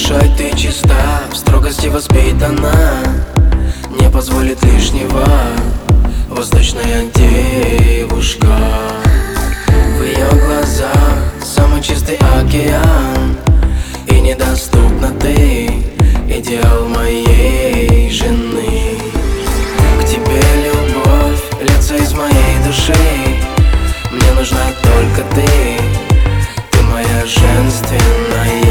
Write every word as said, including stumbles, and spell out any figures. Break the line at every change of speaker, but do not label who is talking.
дышать, ты чиста, в строгости воспитана, не позволит лишнего восточная девушка. В ее глазах самый чистый океан, и недоступна ты, идеал моей жены. К тебе любовь льется из моей души, мне нужна только ты, ты моя женственная.